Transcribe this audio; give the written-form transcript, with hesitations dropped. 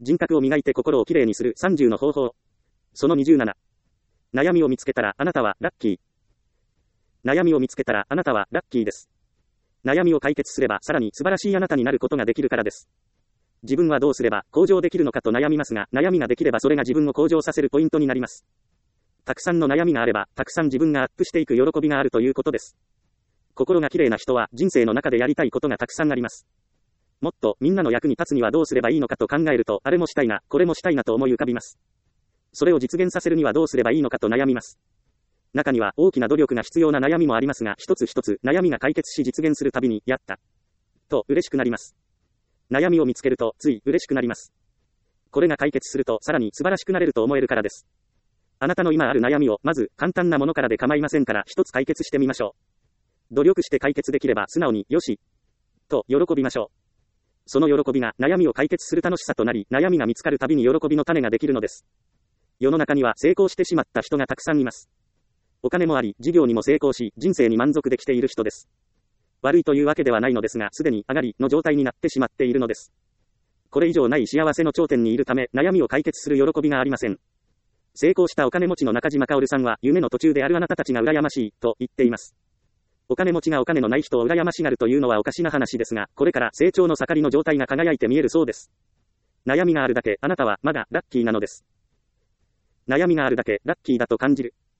人格を磨いて心をきれいにする30の方法。その27。悩みを見つけたらあなたはラッキー。悩みを見つけたらあなたはラッキーです。悩みを解決すればさらに素晴らしいあなたになることができるからです。自分はどうすれば向上できるのかと悩みますが、悩みができればそれが自分を向上させるポイントになります。たくさんの悩みがあれば、たくさん自分がアップしていく喜びがあるということです。心がきれいな人は人生の中でやりたいことがたくさんあります。もっとみんなの役に立つにはどうすればいいのかと考えると、あれもしたいな、これもしたいなと思い浮かびます。それを実現させるにはどうすればいいのかと悩みます。中には大きな努力が必要な悩みもありますが、一つ一つ悩みが解決し実現するたびに、やった。と嬉しくなります。悩みを見つけるとつい嬉しくなります。これが解決するとさらに素晴らしくなれると思えるからです。あなたの今ある悩みをまず簡単なものからで構いませんから一つ解決してみましょう。努力して解決できれば素直によしと喜びましょう。その喜びが悩みを解決する楽しさとなり、悩みが見つかるたびに喜びの種ができるのです。世の中には成功してしまった人がたくさんいます。お金もあり、事業にも成功し、人生に満足できている人です。悪いというわけではないのですが、すでに上がりの状態になってしまっているのです。これ以上ない幸せの頂点にいるため、悩みを解決する喜びがありません。成功したお金持ちの中島薫さんは、夢の途中であるあなたたちが羨ましい、と言っています。お金持ちがお金のない人を羨ましがるというのはおかしな話ですが、これから成長の盛りの状態が輝いて見えるそうです。悩みがあるだけ、あなたはまだラッキーなのです。悩みがあるだけ、ラッキーだと感じる。